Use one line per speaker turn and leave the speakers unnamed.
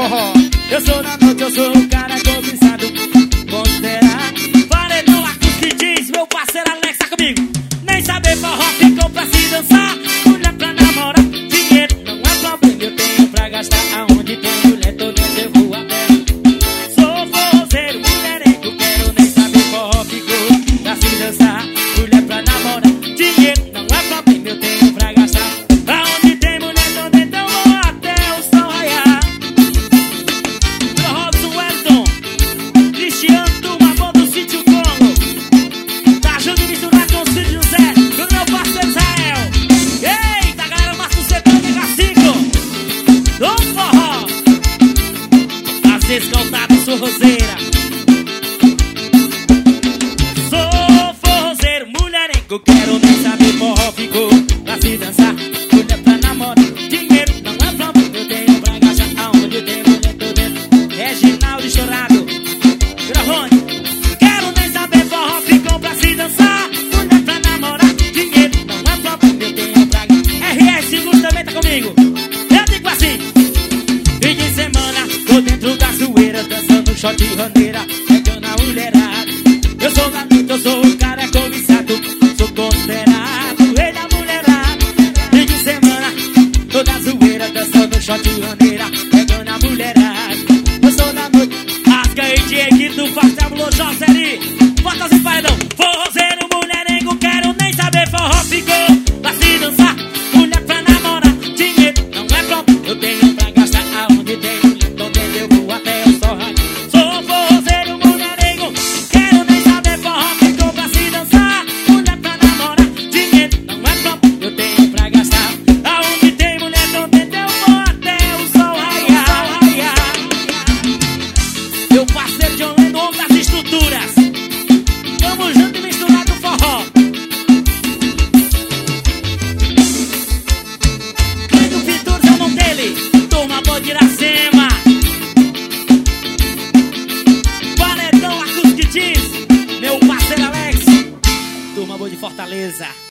forró.
Eu sou da noite, eu sou o cara cobiçado, considerado. Paredão acústico diz, meu parceiro Alex tá comigo. Nem saber forró, ficou pra se dançar. Mulher pra namorar, dinheiro não é problema. Eu tenho pra gastar, aonde tem mulher toda eu vou a pé. Sou forrozeiro, mulherengo, quero nem saber forró, ficou pra se dançar. Mulher pra namorar, dinheiro não é problema. Eu tenho pra gastar, aonde tem mulher toda então vou até o sol raiar. Robson Wellington, Cristiano Turma, bom do Sítio Congo. Tá junto e misturado com o Sítio José, do meu parceiro Israel. Eita, galera, Marcos Setão de H5 do forró. Às vezes caltado, sou roseira. Sou forrozeiro, mulherengo, quero nem saber forró, ficou pra se dançar. Mulher pra namorar, dinheiro não é problema. Eu tenho pra gastar, aonde tem mulher tô dentro. Reginaldo Chorado, Gravone, quero nem saber forró, ficou pra se dançar. Mulher pra namorar, dinheiro não é problema. Eu tenho pra gastar. RS Seguros também tá comigo. Eu digo assim: fim de semana, tô dentro da zoeira, dançando shot de bandeira, pegando a mulherada. Eu sou da noite, eu sou o cara cobiçado, sou considerado rei da mulherada. Fim de semana, tô da zoeira, dançando shot de bandeira, pegando a mulherada. Eu sou da noite, Asca e Diego do Fastábulo Josseri, Botas e Paredão. Forrozeiro, mulherengo, quero nem saber forró, ficou pra se dançar. Mulher pra namorar, dinheiro não é problema. Eu tenho pra gastar, aonde tem mulher, onde eu vou até o sol raiar. Sou forrozeiro, mulherengo, quero nem saber forró, ficou pra se dançar. Mulher pra namorar, dinheiro não é problema. Eu tenho pra gastar, aonde tem mulher, onde eu vou até o sol raiar. Meu parceiro John Lennon das estruturas, tamo junto e misturado no forró. Cleiton Pinturas é o nome dele, turma boa de Iracema. Paredão acústico diz, meu parceiro Alex, turma boa de Fortaleza.